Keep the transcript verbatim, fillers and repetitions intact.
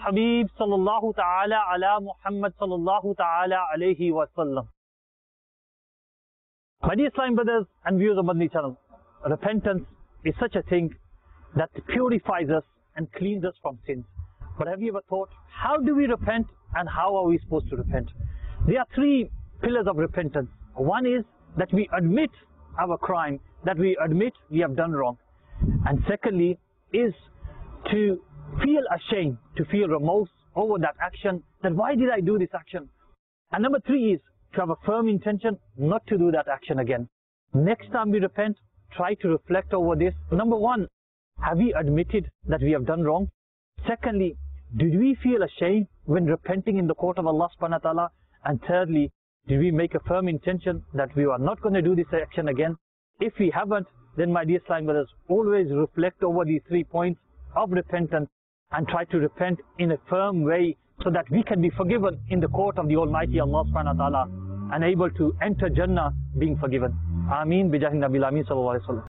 Habib sallallahu ta'ala ala Muhammad sallallahu ta'ala alayhi wa sallam. My dear Islam brothers and viewers of Madani channel, repentance is such a thing that purifies us and cleans us from sins. But have you ever thought, how do we repent and how are we supposed to repent? There are three pillars of repentance. One is that we admit our crime, that we admit we have done wrong. And secondly is to feel ashamed, to feel remorse over that action, that why did I do this action? And number three is to have a firm intention not to do that action again. Next time we repent, try to reflect over this. Number one, have we admitted that we have done wrong? Secondly, did we feel ashamed when repenting in the court of Allah subhanahu wa ta'ala? And thirdly, did we make a firm intention that we are not going to do this action again? If we haven't, then my dear Islam brothers, always reflect over these three points of repentance and try to repent in a firm way so that we can be forgiven in the court of the Almighty Allah subhanahu wa ta'ala and able to enter Jannah being forgiven. Ameen bijahi Nabil Ameen sallallahu alayhi wa sallam.